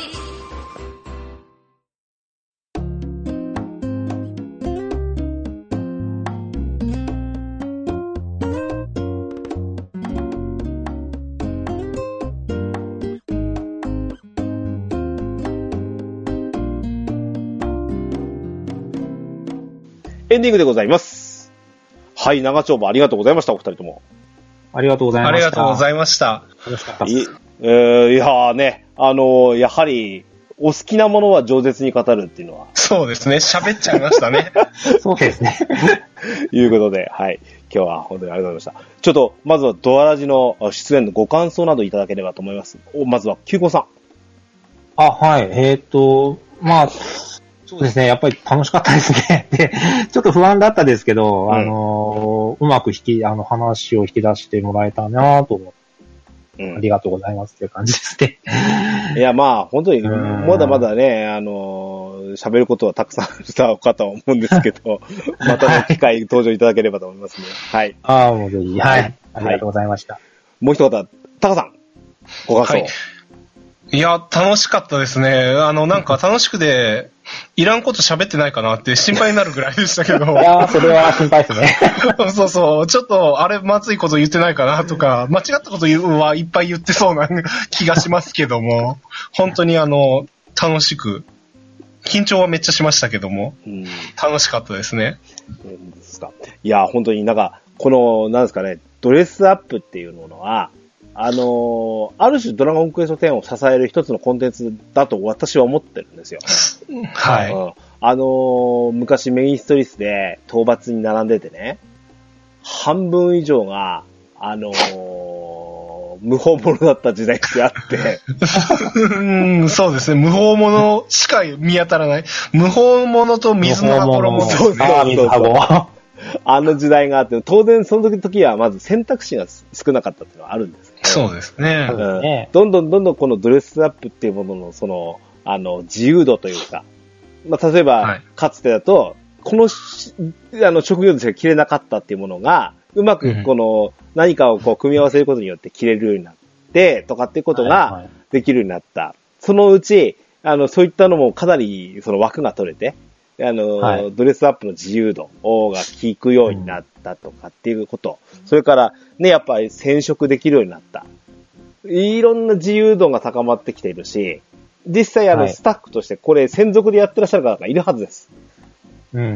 エンディングでございます。はい、長丁場ありがとうございました、お二人とも。 ありがとうございまあした。 りがとうございいました。 ます。楽しかったでいす。 えー、いやーね、あのーやはり、お好きなものは饒舌に語るっていうのは、 そうですね、喋っちゃいましたね。 そうですね。 いうことで、はい。今日は本当にありがとうございました。ちょっと、まずはドアラジの出演のご感想などいただければと思います。おまずは、キューコさん。 あ、はい。えっ、と、まあ、そうですね。やっぱり楽しかったですね。で、ちょっと不安だったですけど、 うんあのーうまく引き、あの、話を引き出してもらえたなと思って、 うんありがとうございますっていう感じですね。 いや、まあ、本当に、 うんまだまだね、あのー喋ることはたくさんあるかとは思うんですけど、またの機会登場いただければと思いますね。はい。 ああ、もうぜひ、はい。 はいありがとうございました。 もう一方、タカさん。ご感想。 はい。いや、楽しかったですね。あの、なんか楽しくて、いらんこと喋ってないかなって心配になるぐらいでしたけど。 いやー、それは心配ですね。 そうそう。ちょっと、あれ、まずいこと言ってないかなとか、間違ったこと言うはいっぱい言ってそうな気がしますけども、本当にあの、楽しく、緊張はめっちゃしましたけども、 うん。 楽しかったですね。 うんですか。いや、本当になんか、この、なんですかね、ドレスアップっていうのは、あのーある種ドラゴンクエストテンを支える一つのコンテンツだと私は思ってるんですよ。 はい。 うんあのー昔メインストリスで討伐に並んでてね、半分以上が、あのー無法者だった時代ってあって、 うん、そうですね。無法者しか見当たらない。無法者と水の箱もそうそうそうああ、水箱。 あの時代があって、当然その時はまず選択肢が少なかったっていうのはあるんですけど、 そうですね。 うんねどんどんどんどんこのドレスアップっていうもののその、あの、自由度というか、まあ、例えば、 はいかつてだと、このし、あの、職業でしか着れなかったっていうものが、うまくこの、何かをこう、組み合わせることによって着れるようになって、とかっていうことはいはがいできるようになった。そのうち、あの、そういったのもかなり、その枠が取れて、あの、 はいドレスアップの自由度が効くようになったとかっていうこと。それから、ね、やっぱり染色できるようになった。いろんな自由度が高まってきているし、実際あの、 はいスタッフとしてこれ専属でやってらっしゃる方がいるはずです。 うん。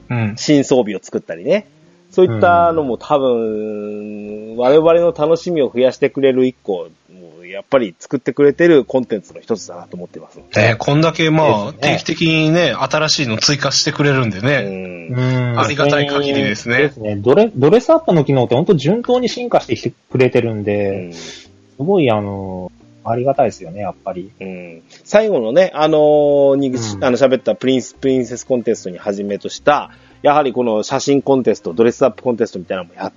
うん。 新装備を作ったりね。そういったのも多分、我々の楽しみを増やしてくれる一個、もうやっぱり作ってくれてるコンテンツの一つだなと思ってます。 ね、こんだけまあ、 ね、 定期的にね、新しいの追加してくれるんでね。うん。ありがたい限りですね。 ですね。ドレ、ドレスアップの機能って本当順当に進化してきてくれてるんで、うん、すごいあの、ありがたいですよね、やっぱり。 うん、最後のね、あのー、に、うん、あの喋ったプリンス、プリンセスコンテストに始めとした、やはりこの写真コンテスト、ドレスアップコンテストみたいなのもやって、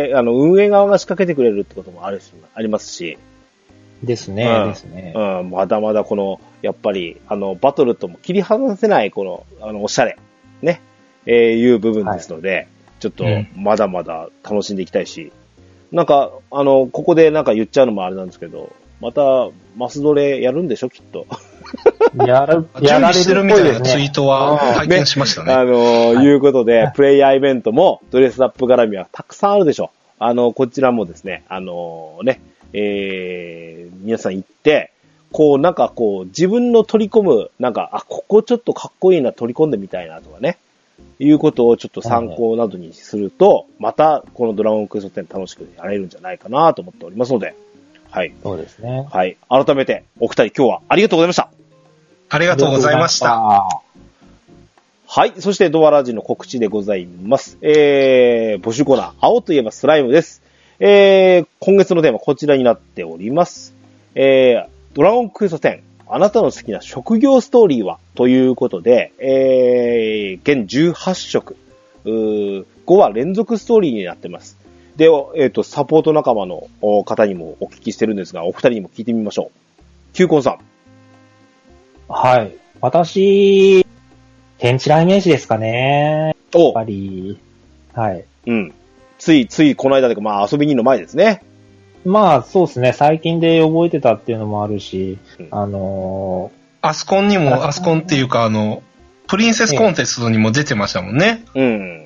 あの、運営側が仕掛けてくれるってこともあるし、ありますし。 ですね、 うん、 ですね。 うん、まだまだこの、やっぱり、あの、バトルとも切り離せない、この、あの、おしゃれ、ね、えー、いう部分ですので、はい、ちょっと、まだまだ楽しんでいきたいし、うん、なんか、あの、ここでなんか言っちゃうのもあれなんですけど、また、マスドレやるんでしょ、きっと。 やる、 やられるみたいなツイートは拝見しましたね。 ねあの、はい、いうことで、プレイヤーイベントもドレスアップ絡みはたくさんあるでしょう。あの、こちらもですね、あのね、えー、皆さん行って、こう、なんかこう、自分の取り込む、なんか、あ、ここちょっとかっこいいな、取り込んでみたいなとかね、いうことをちょっと参考などにすると、また、このドラゴンクエストテン楽しくやれるんじゃないかなと思っておりますので、はい。 そうですね。 はい。改めて、お二人今日はありがとうございました。 ありがとうございました。 はい。そして、ドアラジの告知でございます。えー、募集コーナー、青といえばスライムです。えー、今月のテーマこちらになっております。えー、ドラゴンクエストテン、あなたの好きな職業ストーリーはということで、えー、現じゅうはち色、うーごわ連続ストーリーになってます。で、えっと、サポート仲間の方にもお聞きしてるんですが、お二人にも聞いてみましょう。キューコンさん。 はい。私、天地雷鳴士ですかね。やっぱり、はい。 うん。つい、ついこの間というか、まあ遊びにの前ですね。 まあ、そうですね。最近で覚えてたっていうのもあるし、うん、あのー、アスコンにも、アスコンっていうか、あの、プリンセスコンテストにも出てましたもんね。 うん。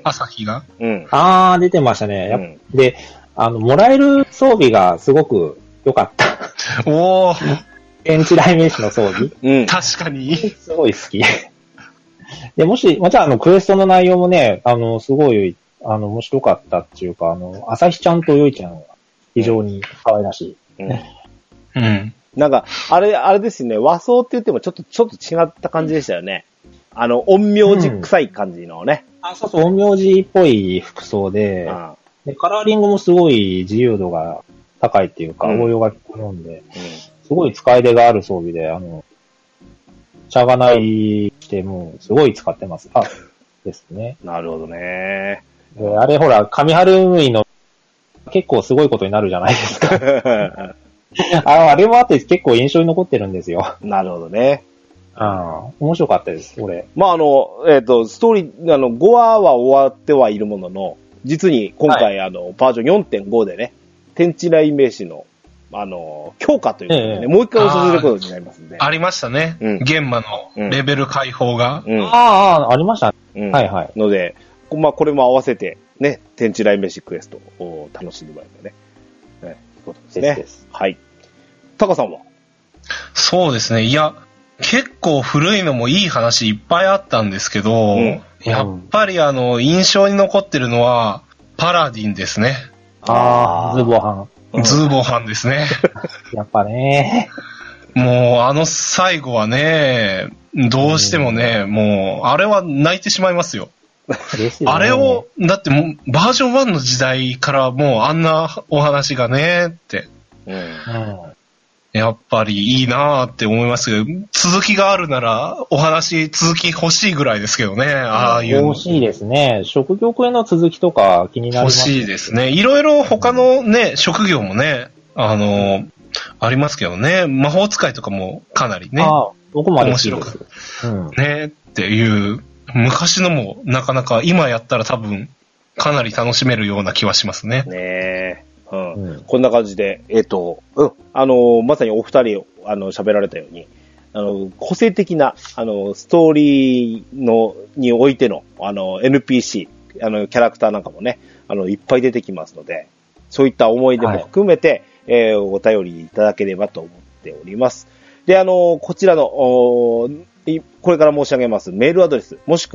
朝日が。 うん。 あー、出てましたね。やっ、うん、で、あの、もらえる装備がすごく良かった。 おー。 天地雷鳴士の装備。 うん。確かに。 すごい好き。で、もし、またあの、クエストの内容もね、あの、すごい、あの、面白かったっていうか、あの、朝日ちゃんとよいちゃんが非常に可愛らしい。 うん。うん。 なんか、あれ、あれですよね、和装って言ってもちょっと、ちょっと違った感じでしたよね。あの、陰陽師臭い感じのね。 うん、あ、そうそう、陰陽師っぽい服装で、うん、で、カラーリングもすごい自由度が高いっていうか、応用が効くんで、うん、すごい使い出がある装備で、あの、しゃがないしてもうすごい使ってます。あ、ですね。 なるほどね。 で、あれほら、神春海の結構すごいことになるじゃないですか。あ, あれもあって結構印象に残ってるんですよ。 なるほどね。 ああ、面白かったです、俺。 まあ、あの、えっ、ー、と、ストーリー、あの、ごわは終わってはいるものの、実に今回、はい、あの、バージョン よんてんご でね、天地雷鳴士の、あの、強化ということでね、ええ、もう一回おすすめることになりますんで。 ありましたね。うん。玄馬のレベル解放が。 うん、ああ、ありました、うん。はいはい。 ので、まあ、これも合わせて、ね、天地雷鳴士クエストを楽しんでもらえるね。ね、ということですね。ですです。はい。タカさんは？ そうですね。いや、結構古いのもいい話いっぱいあったんですけど、うん、やっぱりあの、印象に残ってるのは、パラディンですね。 ああ、ズボハン。 ズーボハンですね。 やっぱね。 もう、あの最後はね、どうしてもね、うん、もう、あれは泣いてしまいますよ。 ですよね。 あれを、だってもう、バージョンワンの時代からもうあんなお話がね、って。うん。やっぱりいいなーって思いますけど、続きがあるなら、お話続き欲しいぐらいですけどね、ああいうの。 欲しいですね。職業系の続きとか気になりますね。欲しいですね。いろいろ他のね、職業もね、あの、ありますけどね、魔法使いとかもかなりね、 ああ、僕も面白く、うん、ね、っていう、昔のもなかなか今やったら多分、かなり楽しめるような気はしますね。 ねえ。うんうん、こんな感じで、えっ、ー、と、うん、あの、まさにお二人、あの、喋られたように、あの、個性的な、あの、ストーリーの、においての、あの、エヌピーシー、あの、キャラクターなんかもね、あの、いっぱい出てきますので、そういった思い出も含めて、はい、えー、お便りいただければと思っております。で、あの、こちらの、これから申し上げますメールアドレス、もしくは、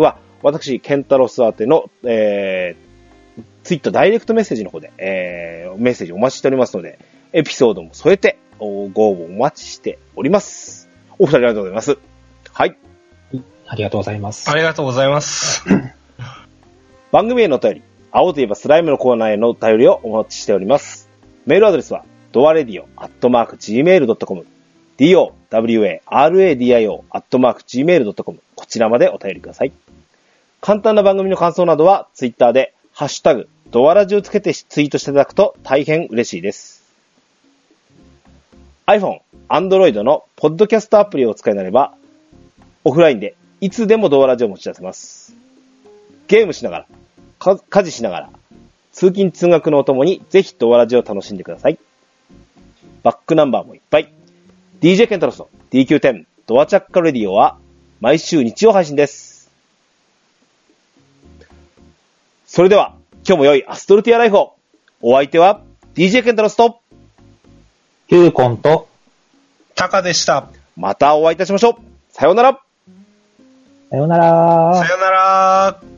私、ケンタロス宛ての、えー、ツイッターダイレクトメッセージの方で、えー、メッセージお待ちしておりますので、エピソードも添えて、ご応募お待ちしております。お二人ありがとうございます。はい。 ありがとうございます。 ありがとうございます。 番組へのお便り、青といえばスライムのコーナーへのお便りをお待ちしております。メールアドレスは、ドアレディオアットマークジーメールドットコム、ドワラディオアットマークジーメールドットコム、こちらまでお便りください。簡単な番組の感想などは、ツイッターで、ハッシュタグ、ドアラジをつけてツイートしていただくと大変嬉しいです。iPhone、Android のポッドキャストアプリをお使いになれば、オフラインでいつでもドアラジを持ち出せます。ゲームしながら、か家事しながら、通勤通学のお供にぜひドアラジを楽しんでください。バックナンバーもいっぱい。ディージェー ケンタロスの ディーキューテン ドアチャッカレディオは毎週日曜配信です。それでは今日も良いアストルティアライフを。お相手は ディージェー ケンタロスとキューコンとタカでした。 またお会いいたしましょう。さようなら。 さようなら。 さようなら。